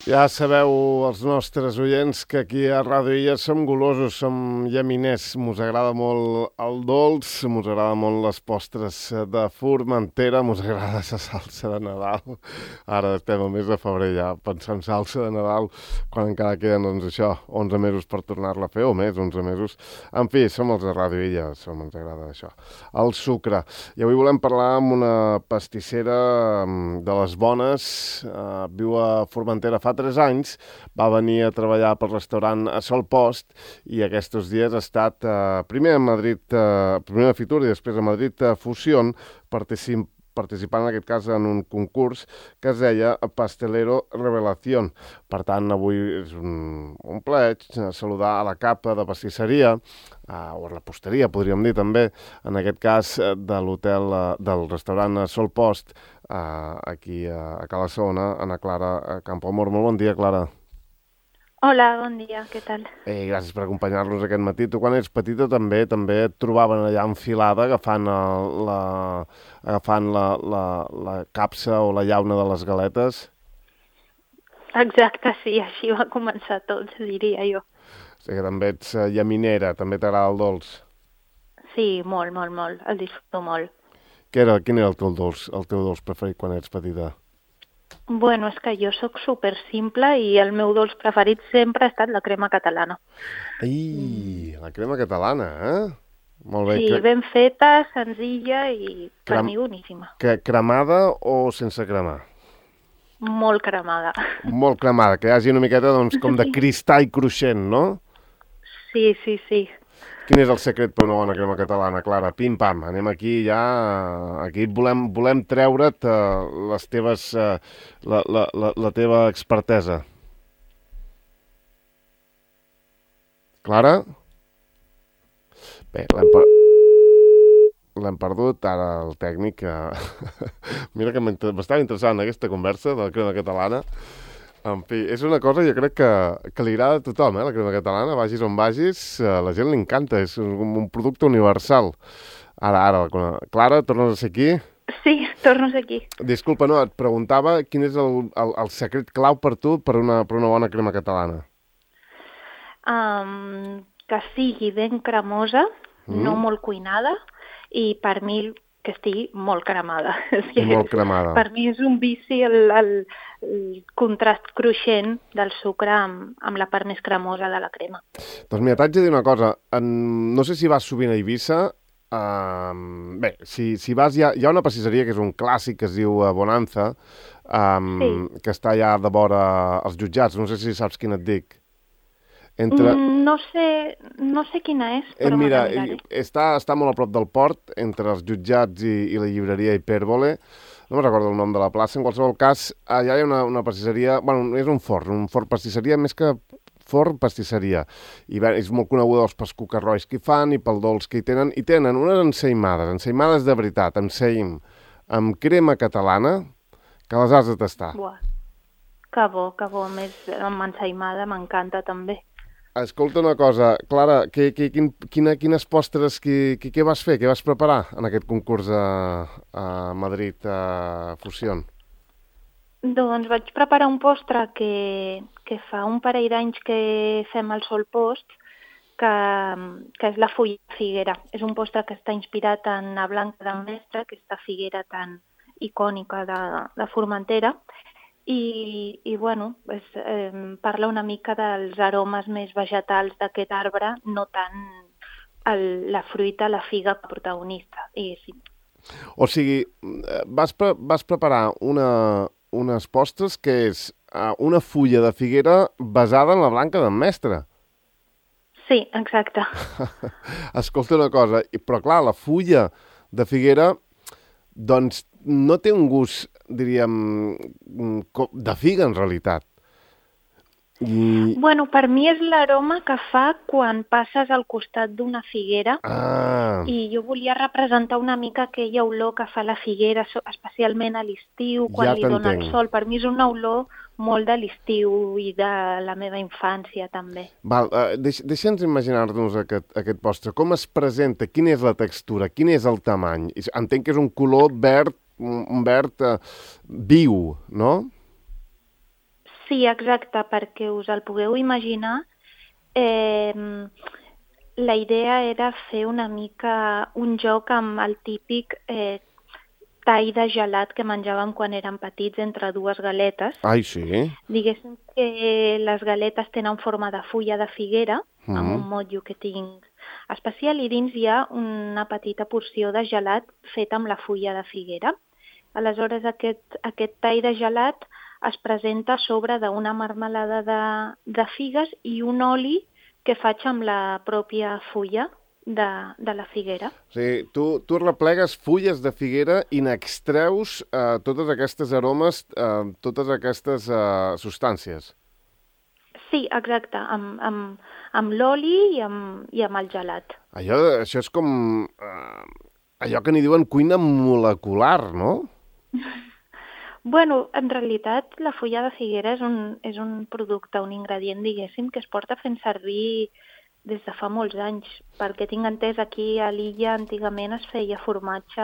Ja sabeu, els nostres oients, que aquí a Ràdio Illes som golosos, som llaminers. Mos agrada molt el dolç, mos agrada molt les postres de Formentera, mos agrada la salsa de Nadal. Ara estem al mes de febrer ja pensant salsa de Nadal, quan encara queden, doncs això, 11 mesos per tornar-la a fer, o més, 11 mesos. En fi, som els de Ràdio Illes, ens agrada això. El sucre. I avui volem parlar amb una pastissera de les bones, viu a Formentera fa 3 anys, va venir a treballar pel restaurant a Sol Post i aquests dies ha estat primer a Madrid, primer a Fitur i després a Madrid a Fusión, participant en aquest cas en un concurs que es deia Pastelero Revelación. Per tant, avui és un plaer saludar a la capa de pastisseria, o a la posteria, podríem dir també, en aquest cas de l'hotel, del restaurant Sol Post, aquí a Cala Saona, Ana Clara Campoamor. Molt bon dia, Clara. Hola, bon dia, què tal? Gràcies per acompanyar-nos aquest matí. Tu quan ets petita també et trobaven allà enfilada agafant la capsa o la llauna de les galetes? Exacte, sí, així va començar tot, diria jo. O sigui que també ets llaminera, també t'agrada el dolç? Sí, molt, molt, molt, el disfruto molt. Quin era el teu dolç preferit quan ets petita? Bueno, és que jo sóc super simple i el meu dolç preferit sempre ha estat la crema catalana. Ai, la crema catalana, eh? Molt bé. Sí, ben feta, senzilla i per mi boníssima. Cremada o sense cremar? Molt cremada. Molt cremada, que hi hagi una miqueta doncs, com de cristall cruixent, no? Sí, sí, sí. Quin és el secret per una bona crema catalana, Clara? Pim-pam, anem aquí ja... Aquí volem treure't les teves... la teva expertesa. Clara? Bé, l'hem perdut, ara el tècnic... Mira que m'estava interessant aquesta conversa de la crema catalana. En fi, és una cosa, jo crec que li agrada a tothom, la crema catalana, vagis on vagis, a la gent li encanta, és un producte universal. Ara, Clara, tornes a ser aquí? Sí, torno a ser aquí. Disculpa, no, et preguntava quin és el secret clau per tu per una bona crema catalana. Que sigui ben cremosa, no molt cuinada, i per mi que estigui molt cremada. Molt cremada. Per mi és un vici el contrast cruixent del sucre amb la part més cremosa de la crema. Doncs mira, t'haig de dir una cosa. No sé si vas sovint a Eivissa. Bé, si vas, hi ha una pastisseria que és un clàssic que es diu Bonanza, que està allà de vora els jutjats. No sé si saps quin et dic. No sé quina és, però mira, me la miraré. Està molt a prop del port, entre els jutjats i la llibreria Hipèrbole. No me'n recordo el nom de la plaça. En qualsevol cas, allà hi ha una pastisseria... Bueno, és un forn pastisseria, més que forn pastisseria. I bé, és molt coneguda els pescucarrois que hi fan i pel dolç que hi tenen. I tenen unes ensaïmades de veritat, amb seïm, amb crema catalana, que les has de tastar. Buah, que bo. A més, amb ensaïmada m'encanta també. Escolta una cosa, Clara, quines postres, què vas fer? Què vas preparar en aquest concurs a Madrid, a Fusión? Doncs vaig preparar un postre que fa un parell d'anys que fem al Sol Post, que és la fulla de figuera. És un postre que està inspirat en la blanca del mestre, aquesta figuera tan icònica de Formentera. I bueno, parla una mica dels aromes més vegetals d'aquest arbre, no tant la fruita, la figa protagonista. Sí. O sigui, vas preparar unes postres que és una fulla de figuera basada en la blanca del mestre. Sí, exacte. Escolta una cosa, però clar, la fulla de figuera doncs no té un gust, diríem, de figa en realitat. Bueno, per mi és l'aroma que fa quan passes al costat d'una figuera. I jo volia representar una mica aquella olor que fa la figuera, especialment a l'estiu, quan li dona el sol. Per mi és una olor molt de l'estiu i de la meva infància també. Deixa'ns imaginar-nos aquest postre. Com es presenta? Quina és la textura? Quin és el tamany? Entenc que és un color verd, un verd viu, no? Sí, exacte, perquè us el pugueu imaginar, la idea era fer una mica un joc amb el típic tall de gelat que menjàvem quan érem petits entre dues galetes. Ai, sí? Diguéssim que les galetes tenen forma de fulla de figuera, amb un motllo que tinc especial, i dins hi ha una petita porció de gelat fet amb la fulla de figuera. Aleshores, aquest tall de gelat es presenta a sobre d'una marmelada de figues i un oli que faig amb la pròpia fulla de la figuera. O sigui, tu replegues fulles de figuera i n'extreus totes aquestes aromes, totes aquestes substàncies. Sí, exacte, amb l'oli i amb el gelat. Això és com allò que n'hi diuen cuina molecular, no? Bueno, en realitat la fulla de figuera és un producte, un ingredient, diguéssim, que es porta fent servir des de fa molts anys, perquè tinc entès aquí a l'illa antigament es feia formatge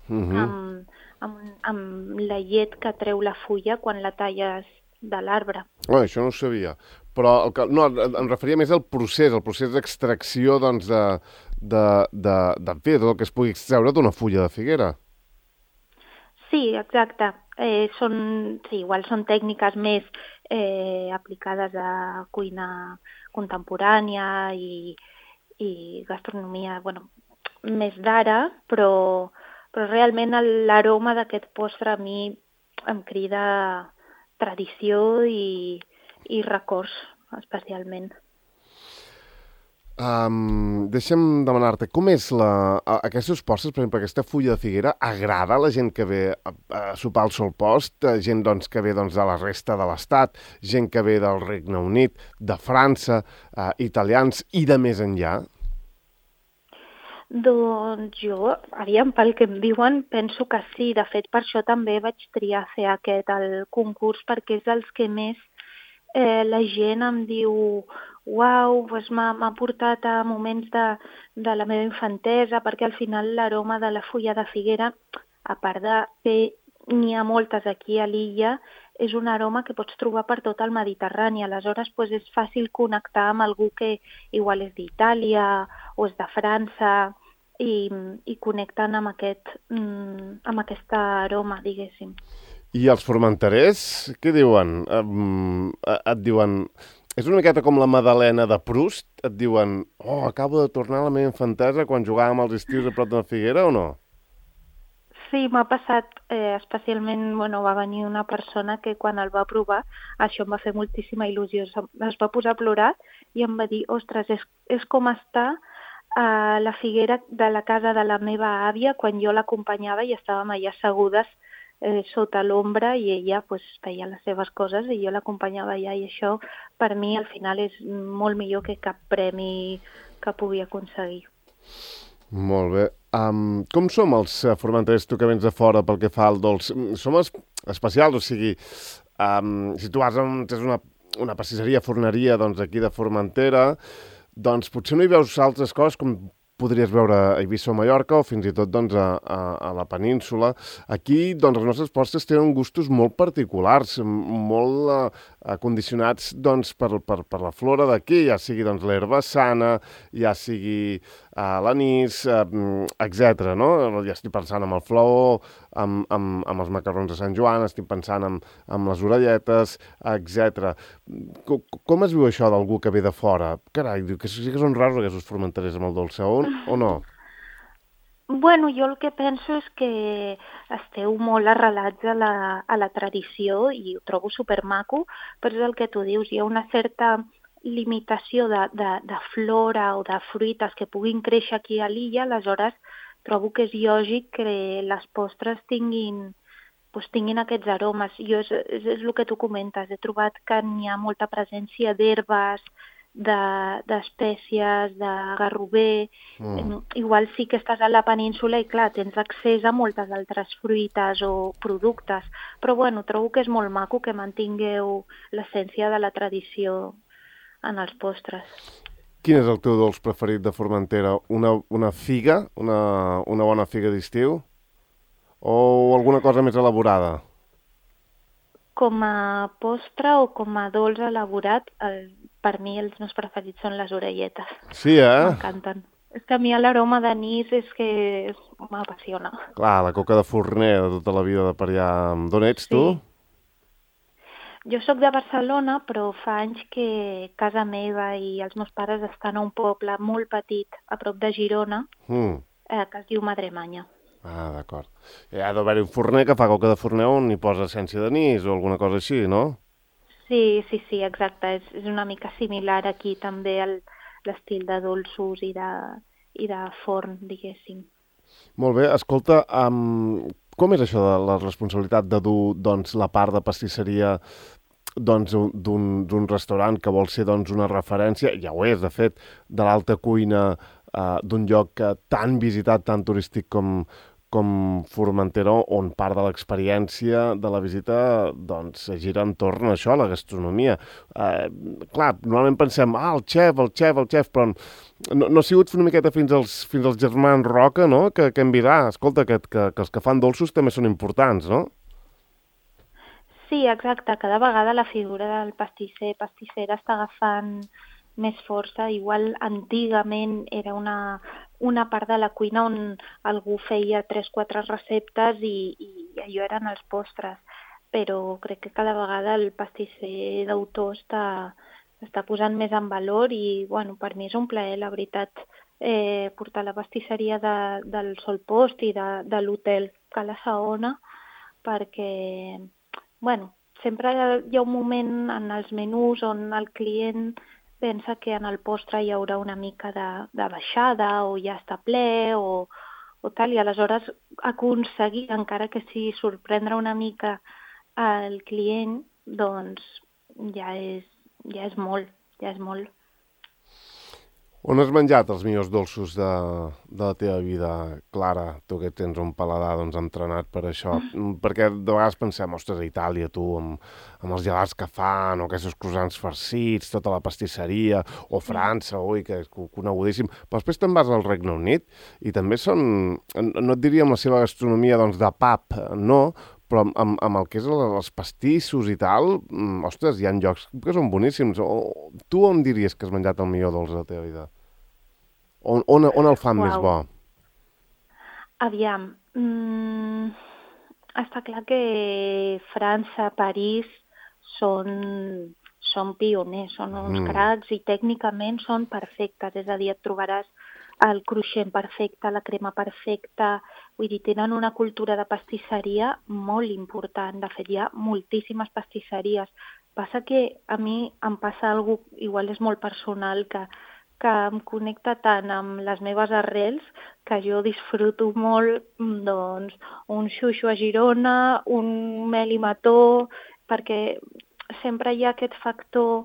amb la llet que treu la fulla quan la talles de l'arbre. Això no ho sabia. Però em referia més al procés d'extracció doncs, de tot el que es pugui extreure d'una fulla de figuera. Sí, exacte. Igual són tècniques més aplicades a cuina contemporània i gastronomia més d'ara, però realment l'aroma d'aquest postre a mi em crida tradició i records, especialment. Deixa'm demanar-te, com és aquests postres, per exemple, aquesta fulla de figuera, agrada a la gent que ve a sopar al Solpost, gent doncs, que ve doncs, de la resta de l'Estat, gent que ve del Regne Unit, de França, italians i de més enllà? Doncs jo, pel que em diuen, penso que sí. De fet, per això també vaig triar fer el concurs, perquè és dels que més la gent em diu uau, doncs m'ha portat a moments de la meva infantesa, perquè al final l'aroma de la fulla de figuera, a part de que n'hi ha moltes aquí a l'illa, és un aroma que pots trobar per tot el Mediterrani. Aleshores, doncs és fàcil connectar amb algú que igual és d'Itàlia o és de França i connecten amb aquesta aroma, diguéssim. I els formenterers, què diuen? Et diuen... És una miqueta com la Madalena de Proust? Et diuen, acabo de tornar a la meva infantesa quan jugàvem als estius a prop de la figuera o no? Sí, m'ha passat, especialment, va venir una persona que quan el va provar, això em va fer moltíssima il·lusió, es va posar a plorar i em va dir, ostres, és com estar a la figuera de la casa de la meva àvia quan jo l'acompanyava i estàvem allà assegudes sota l'ombra i ella feia les seves coses i jo l'acompanyava allà i això per mi al final és molt millor que cap premi que pugui aconseguir. Molt bé. Com som els formenterers, tu que vens de fora pel que fa al dolç? Som especials, o sigui, si tu vas tens una pastisseria, forneria aquí de Formentera, doncs potser no hi veus altres coses com podries veure a Eivissa o Mallorca o fins i tot a la península. Aquí els nostres postres tenen gustos molt particulars, molt condicionats per la flora d'aquí, ja sigui l'herba sana, ja sigui l'anís, etc. No? Ja estic pensant en el flaó, amb els macarrons de Sant Joan, estic pensant en les orelletes, etc. Com es viu això d'algú que ve de fora? Carai, diu que sí que són raros aquests formenterers amb el dolce, o no? Bueno, jo el que penso és que esteu molt arrelats a la tradició i ho trobo supermaco, però és el que tu dius, hi ha una certa limitació de flora o de fruites que puguin créixer aquí a l'illa, aleshores trobo que és lògic que les postres tinguin aquests aromes. És el que tu comentes, he trobat que n'hi ha molta presència d'herbes, d'espècies, de garrover. Igual sí que estàs a la península i clar, tens accés a moltes altres fruites o productes, però trobo que és molt maco que mantingueu l'essència de la tradició en els postres. Quin és el teu dolç preferit de Formentera? Una figa? Una bona figa d'estiu? O alguna cosa més elaborada? Com a postre o com a dolç elaborat, per mi els meus preferits són les orelletes. Sí, M'encanten. És que a mi l'aroma d'anís m'apassiona. Clar, la coca de forner de tota la vida de per allà. D'on ets, tu? Sí. Jo sóc de Barcelona, però fa anys que casa meva i els meus pares estan a un poble molt petit, a prop de Girona, que es diu Madremanya. Ah, d'acord. Hi ha d'haver-hi un forner que fa coca de forner on hi posa essència d'anís o alguna cosa així, no? Sí, exacte. És una mica similar aquí també l'estil de dolços i de forn, diguéssim. Molt bé, escolta, com és això de la responsabilitat de dur doncs, la part de pastisseria doncs, d'un restaurant que vol ser doncs, una referència, ja ho és, de fet, de l'alta cuina d'un lloc tan visitat, tan turístic com Formentera, on part de l'experiència de la visita doncs, gira entorn a això, a la gastronomia. Clar, normalment pensem, el xef, però no ha sigut una miqueta fins als germans Roca, no?, que hem vist, escolta, que els que fan dolços també són importants, no? Sí, exacte. Cada vegada la figura del pastisser, pastissera està agafant més força. Igual antigament era una part de la cuina on algú feia 3-4 receptes i allò eren els postres. Però crec que cada vegada el pastisser d'autor està posant més en valor i bueno, per mi és un plaer, la veritat, portar la pastisseria del Sol Post i de l'hotel Cala Saona, perquè bueno, sempre hi ha un moment en els menús on el client pensa que en el postre hi haurà una mica de baixada o ja està ple o tal, i aleshores aconseguir, encara que sigui sorprendre una mica el client, doncs ja és molt, ja és molt. On has menjat els millors dolços de la teva vida, Clara? Tu que tens un paladar doncs, entrenat per això. Perquè de vegades pensem, ostres, a Itàlia, tu, amb els gelats que fan, o aquests croissants farcits, tota la pastisseria, o França, ui, que és conegudíssim. Però després te'n vas al Regne Unit i també són, no et diria amb la seva gastronomia doncs, de pub, no, però amb el que és els pastissos i tal, ostres, hi ha llocs que són boníssims. Tu on diries que has menjat el millor dolç de la teva vida? On el fan més bo? Aviam, està clar que França, París són pioners, són uns cracs i tècnicament són perfectes, és a dir, et trobaràs el cruixent perfecte, la crema perfecta, vull dir, tenen una cultura de pastisseria molt important, de fet hi ha moltíssimes pastisseries. Passa que a mi em passa alguna cosa, igual és molt personal, que em connecta tant amb les meves arrels que jo disfruto molt doncs, un xuxo a Girona, un mel i mató, perquè sempre hi ha aquest factor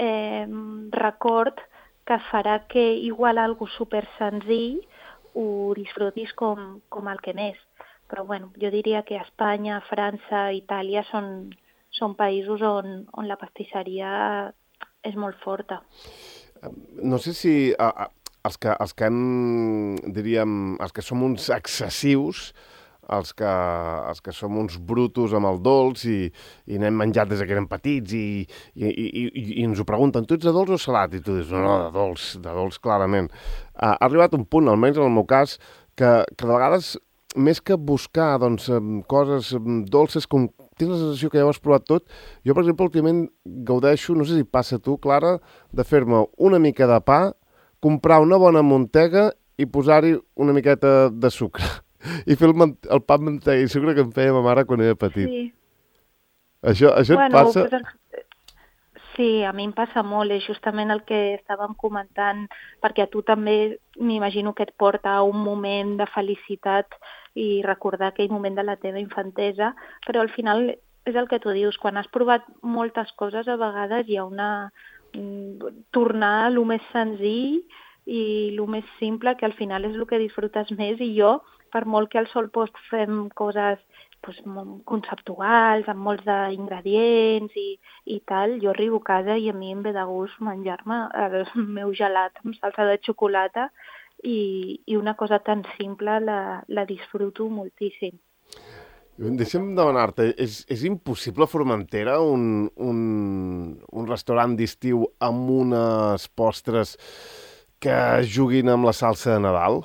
record que farà que igual algo super senzill ho disfrutis com el que més. Però bueno, jo diria que Espanya, França, Itàlia són països on la pastisseria és molt forta. No sé si els que diríem, els que som uns excessius, els que som uns brutos amb el dolç i n'hem menjat des que érem petits i ens ho pregunten, tu ets de dolç o salat? I tu dius, no, de dolç clarament. Ha arribat un punt, almenys en el meu cas, que de vegades, més que buscar doncs, coses dolces, com tens la sensació que ja ho has provat tot, jo, per exemple, últimament gaudeixo, no sé si passa a tu, Clara, de fer-me una mica de pa, comprar una bona mantega i posar-hi una miqueta de sucre. I fer el pa amb mantega i sucre que em feia ma mare quan era petit. Sí. Això et passa? Sí, a mi em passa molt, és justament el que estàvem comentant, perquè a tu també m'imagino que et porta a un moment de felicitat i recordar aquell moment de la teva infantesa, però al final és el que tu dius, quan has provat moltes coses a vegades hi ha tornar a lo més senzill i lo més simple, que al final és el que disfrutes més, i jo, per molt que al Sol Post fem coses conceptuals, amb molts d'ingredients i tal, jo arribo a casa i a mi em ve de gust menjar-me el meu gelat amb salsa de xocolata i una cosa tan simple la disfruto moltíssim. Deixa'm demanar-te, és impossible a Formentera un restaurant d'estiu amb unes postres que juguin amb la salsa de Nadal?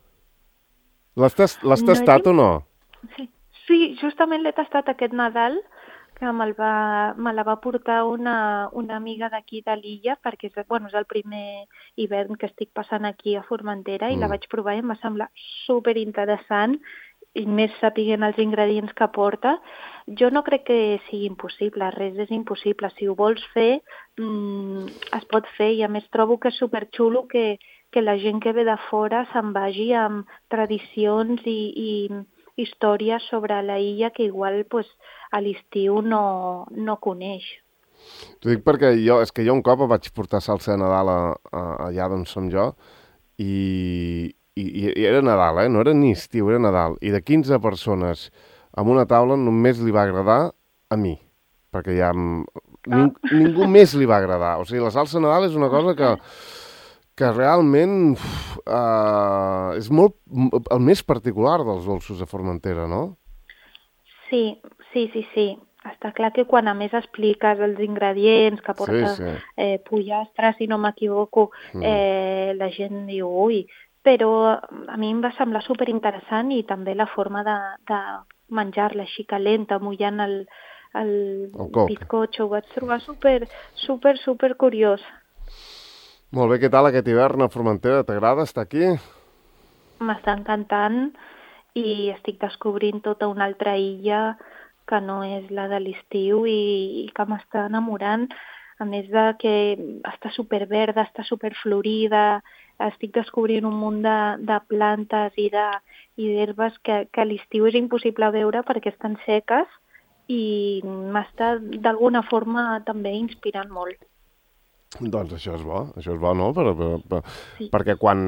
L'has No és tastat o no? Sí, sí, justament l'he tastat aquest Nadal, que me la va portar una amiga d'aquí de l'illa, perquè és el primer hivern que estic passant aquí a Formentera, i la vaig provar i em va semblar superinteressant, i més sapiguent els ingredients que porta. Jo no crec que sigui impossible, res és impossible. Si ho vols fer, es pot fer, i a més trobo que és superxulo que la gent que ve de fora se'n vagi amb tradicions i històries sobre la illa que igual a l'estiu no coneix. T'ho dic perquè és que jo un cop vaig portar salsa de Nadal allà d'on som jo i era Nadal, no era ni estiu, era Nadal. I de 15 persones amb una taula només li va agradar a mi, perquè ja ningú més li va agradar. O sigui, la salsa de Nadal és una cosa que realment és molt el més particular dels dolços de Formentera, no? Sí. Està clar que quan a més expliques els ingredients que porta pollastre, si no m'equivoco, la gent diu ui, però a mi em va semblar superinteressant, i també la forma de menjar-la així calenta, mullant el bizcocho, ho vaig trobar super curiós. Molt bé, què tal aquest hivern a Formentera? T'agrada estar aquí? M'està encantant i estic descobrint tota una altra illa que no és la de l'estiu i que m'està enamorant, a més de que està superverda, està superflorida, estic descobrint un munt de plantes i d'herbes que a l'estiu és impossible veure perquè estan seques, i m'està d'alguna forma també inspirant molt. Doncs això és bo, no? Perquè quan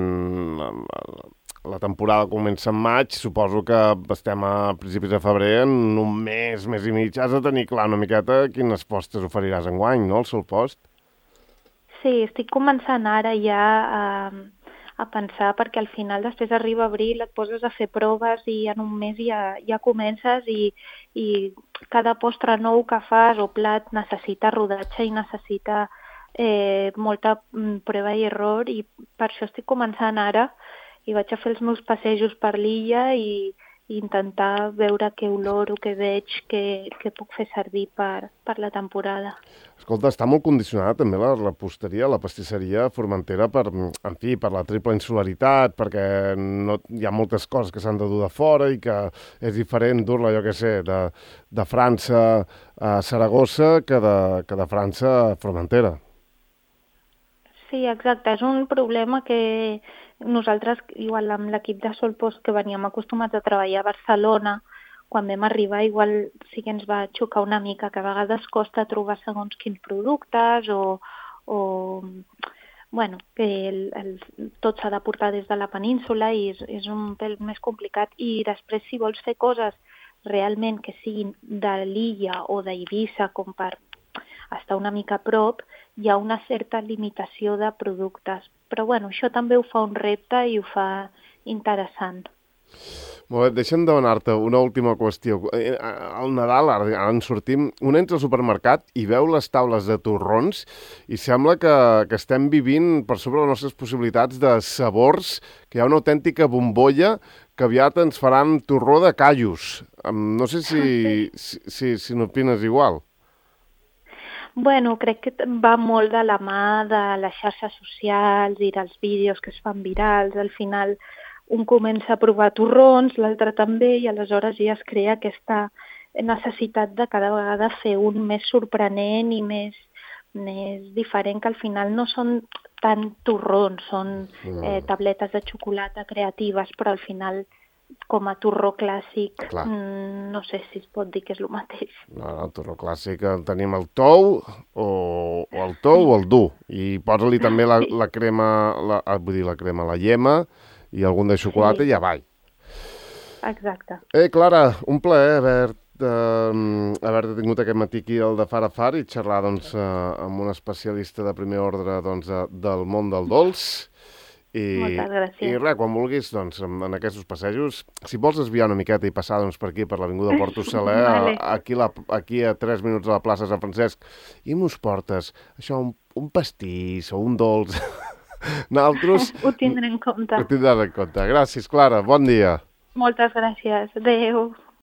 la temporada comença en maig, suposo que estem a principis de febrer, en un mes i mig, has de tenir clar una miqueta quines postres oferiràs enguany, no, al Solpost? Sí, estic començant ara ja a pensar, perquè al final després arriba abril, et poses a fer proves i en un mes ja comences, i cada postre nou que fas o plat necessita rodatge i necessita molta prova i error, i per això estic començant ara i vaig a fer els meus passejos per l'illa i intentar veure què olor o què veig que puc fer servir per la temporada. Escolta, està molt condicionada també la reposteria, la pastisseria Formentera per la triple insularitat, perquè no, hi ha moltes coses que s'han de dur de fora i que és diferent dur-la, jo què sé, de França a Saragossa que de França a Formentera. Sí, exacte. És un problema que nosaltres, igual amb l'equip de Solpost, que veníem acostumats a treballar a Barcelona, quan vam arribar igual sí que ens va xocar una mica, que a vegades costa trobar segons quins productes bueno, que tot s'ha de portar des de la península i és un pèl més complicat. I després, si vols fer coses realment que siguin de l'illa o d'Eivissa, com per estar una mica a prop, hi ha una certa limitació de productes. Però bueno, això també ho fa un repte i ho fa interessant. Molt bé, deixa'm demanar-te una última qüestió. Al Nadal, ara en sortim, un entra al supermercat i veu les taules de torrons i sembla que estem vivint per sobre les nostres possibilitats de sabors, que hi ha una autèntica bombolla que aviat ens faran torró de callos. No sé si n'opines igual. Bueno, crec que va molt de la mà de les xarxes socials i dels vídeos que es fan virals. Al final un comença a provar torrons, l'altre també, i aleshores ja es crea aquesta necessitat de cada vegada fer un més sorprenent i més diferent, que al final no són tant torrons, són tabletes de xocolata creatives, però al final com a torró clàssic, no sé si es pot dir que és el mateix. No, el torró clàssic tenim el tou, o el tou o el dur, i posa-li també la crema, la llema i algun de xocolata i ja va. Exacte. Clara, un plaer haver-te tingut aquest matí aquí al de Far a Far i xerrar amb un especialista de primer ordre del món del dolç. Moltes gràcies. I res, quan vulguis, doncs, en aquests passejos, si vols desviar una miqueta i passar doncs, per aquí, per l'Avinguda Porto Saler, Vale. aquí a 3 minuts de la plaça Sant Francesc, i mos portes això, un pastís o un dolç. Nosaltres... Ho tindré en compte. Ho tindràs en compte. Gràcies, Clara. Bon dia. Moltes gràcies. Adéu.